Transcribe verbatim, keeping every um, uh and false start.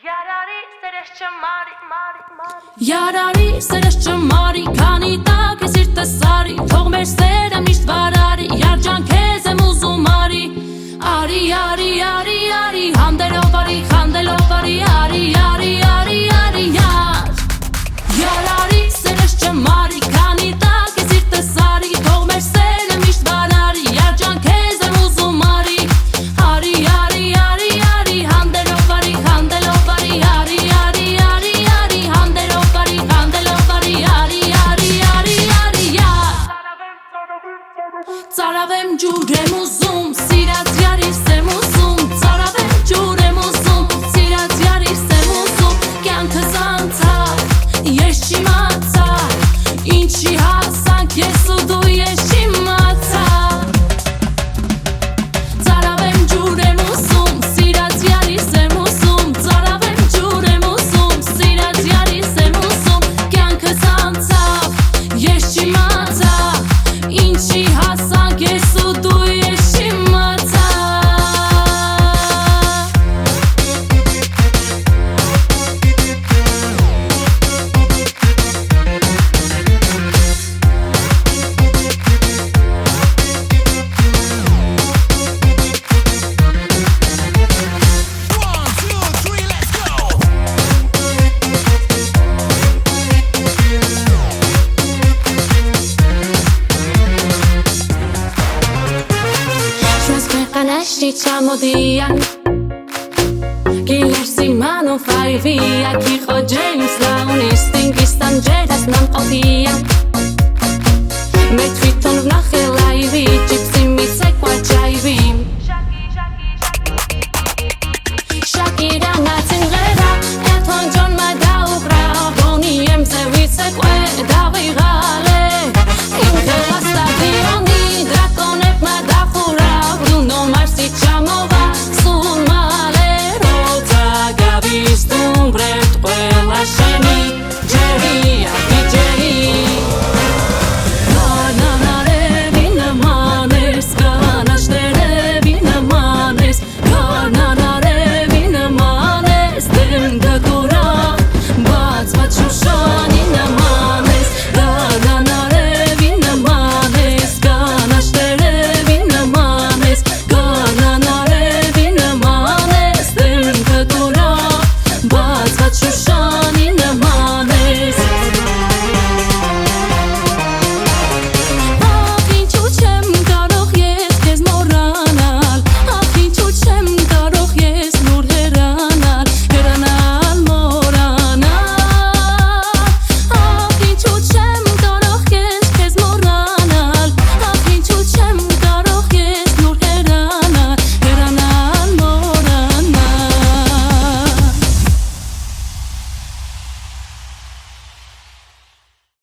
Yarari սերես չմարի, մարի, մարի Yarari սերես չմարի, քանի տակ է սիրտը սարի Թող մեր սերը միշտ վարարի, երջան քեզ եմ ուզում արի Արի, արի, արի, արի, հանդելով արի, խանդելով արի Արի, արի, արի, արի, յար Yarari սերես չմարի, քանի տակ է սիրտը սարի Թող մեր սերը միշտ վարարի, երջան քեզ եմ ուզում արի Արի, արի, արի, արի, հանդելով արի, խանդելով արի Արի, արի, արի, արի, հանդելով արի, խանդելով արի Արի, արի, արի, արի, յար Ծարավեմ ջուր եմ ուզում, սիրած յարիս եմ ուզում Ծարավեմ ջուր եմ ուզում, սիրած յարիս եմ ուզում Կյանքս անցավ, ես չիմացա Ինչի հասանք ես ու դու ես չիմացա Ծարավեմ ջուր եմ ուզում, սիրած յարիս եմ ուզում Ծարավեմ ջուր եմ ուզում, սիրած յարիս եմ ուզում Կյանքս անցավ, ես չիմացա Ինչի հասանք ես ու դու ես չիմացա Չամոդիակ Գիլերսի մանու ֆայվիակ Իխո ջեյմս լաունիստի